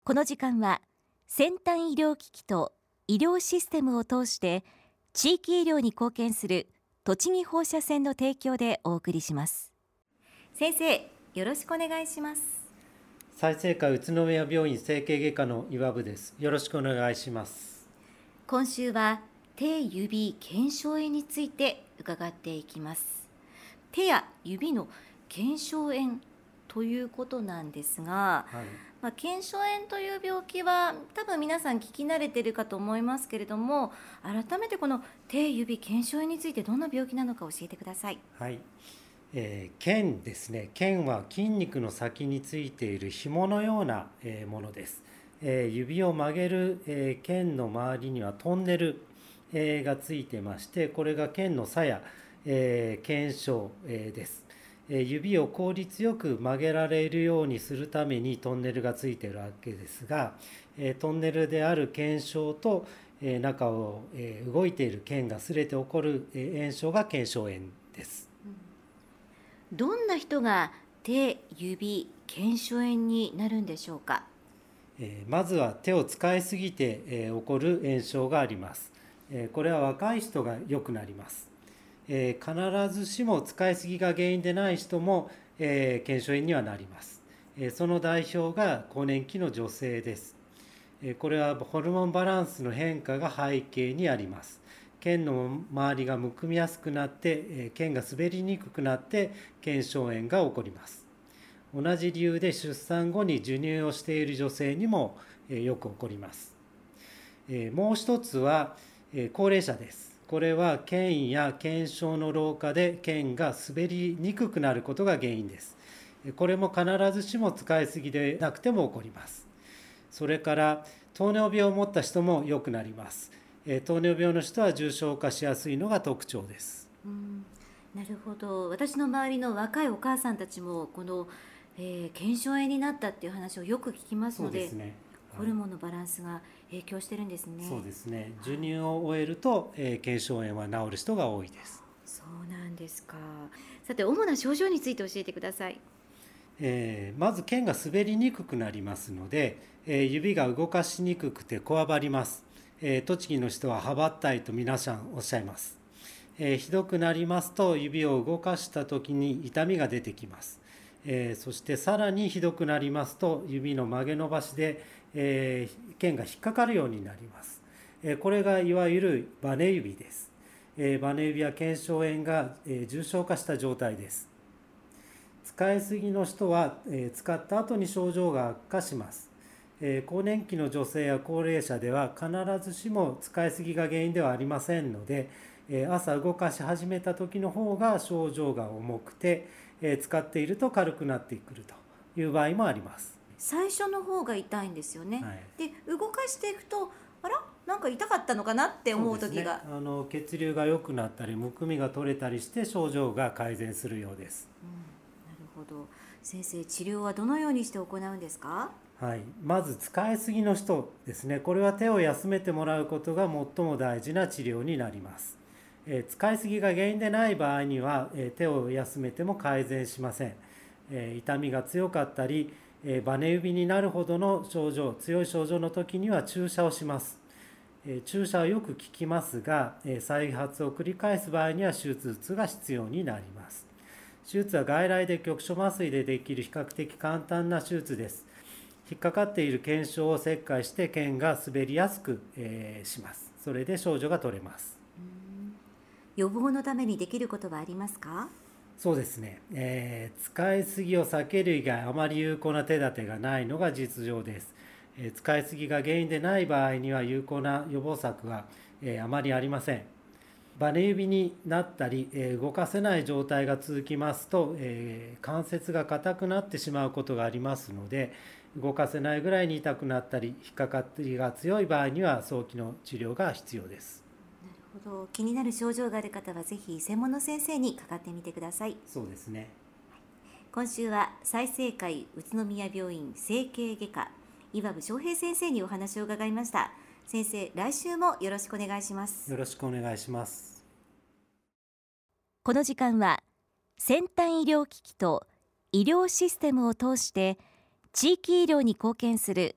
この時間は先端医療機器と医療システムを通して地域医療に貢献する栃木放射線の提供でお送りします。先生、よろしくお願いします。 済生会宇都宮病院整形外科の岩部です。よろしくお願いします。 今週は手指腱鞘炎について伺っていきます。手や指の腱鞘炎ということなんですが、腱鞘炎という病気は多分皆さん聞き慣れているかと思いますけれども、改めてこの手指腱鞘炎についてどんな病気なのか教えてください。 腱ですね。腱は筋肉の先についている紐のようなものです。指を曲げる腱の周りにはトンネルがついてまして、これが腱の鞘、腱鞘です。指を効率よく曲げられるようにするためにトンネルがついているわけですが、トンネルである腱鞘と中を動いている腱が擦れて起こる炎症が腱鞘炎です。 どんな人が手指腱鞘炎になるんでしょうか。 まずは手を使いすぎて起こる炎症があります。これは若い人がよくなります。必ずしも使いすぎが原因でない人も腱鞘炎にはなります。その代表が更年期の女性です。これはホルモンバランスの変化が背景にあります。腱の周りがむくみやすくなって腱が滑りにくくなって腱鞘炎が起こります。同じ理由で出産後に授乳をしている女性にもよく起こります。もう一つは高齢者です。これは腱や腱鞘の老化で腱が滑りにくくなることが原因です。これも必ずしも使いすぎでなくても起こります。それから糖尿病を持った人もよくなります。糖尿病の人は重症化しやすいのが特徴です。 なるほど。私の周りの若いお母さんたちもこの腱鞘炎になったっていう話をよく聞きますので、 そうですね。 ホルモンのバランスが影響してるんですね。 そうですね。授乳を終えると腱鞘炎は治る人が多いです。 そうなんですか。さて、主な症状について教えてください。 まず腱が滑りにくくなりますので、指が動かしにくくてこわばります。栃木の人ははばったいと皆さんおっしゃいます。ひどくなりますと指を動かした時に痛みが出てきます。そしてさらにひどくなりますと指の曲げ伸ばしで、腱が引っかかるようになります。これがいわゆるバネ指です。バネ指は腱鞘炎が重症化した状態です。使いすぎの人は使った後に症状が悪化します。更年期の女性や高齢者では必ずしも使いすぎが原因ではありませんので、朝動かし始めた時の方が症状が重くて、使っていると軽くなってくるという場合もあります。 最初の方が痛いんですよね。 はい、 で、動かしていくと、あら、なんか痛かったのかなって思う時が。 血流が良くなったりむくみが取れたりして症状が改善するようです。 なるほど。先生、治療はどのようにして行うんですか？ まず使いすぎの人ですね。これは手を休めてもらうことが最も大事な治療になります。使いすぎが原因でない場合には手を休めても改善しません。痛みが強かったりバネ指になるほどの症状、強い症状の時には注射をします。注射はよく効きますが再発を繰り返す場合には手術が必要になります。手術は外来で局所麻酔でできる比較的簡単な手術です。引っかかっている腱鞘を切開して腱が滑りやすくします。それで症状が取れます。 予防のためにできることはありますか？ そうですね、使いすぎを避ける以外あまり有効な手立てがないのが実情です。使いすぎが原因でない場合には有効な予防策はあまりありません。バネ指になったり動かせない状態が続きますと関節が硬くなってしまうことがありますので、動かせないぐらいに痛くなったり引っかかったりが強い場合には早期の治療が必要です。 なるほど。気になる症状がある方はぜひ専門の先生にかかってみてください。 そうですね。 今週は済生会宇都宮病院整形外科岩部翔平先生にお話を伺いました。先生、来週もよろしくお願いします。 よろしくお願いします。 この時間は先端医療機器と医療システムを通して地域医療に貢献する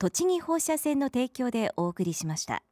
栃木放射線の提供でお送りしました。